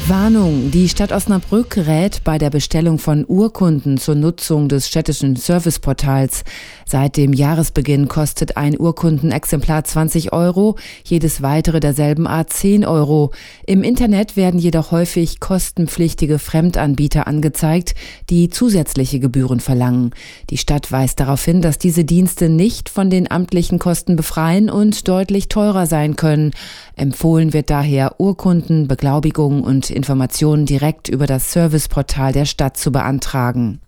Warnung: Die Stadt Osnabrück rät bei der Bestellung von Urkunden zur Nutzung des städtischen Serviceportals. Seit dem Jahresbeginn kostet ein Urkundenexemplar 20 €, jedes weitere derselben Art 10 €. Im Internet werden jedoch häufig kostenpflichtige Fremdanbieter angezeigt, die zusätzliche Gebühren verlangen. Die Stadt weist darauf hin, dass diese Dienste nicht von den amtlichen Kosten befreien und deutlich teurer sein können. Empfohlen wird daher, Urkunden, Beglaubigungen und Informationen direkt über das Serviceportal der Stadt zu beantragen.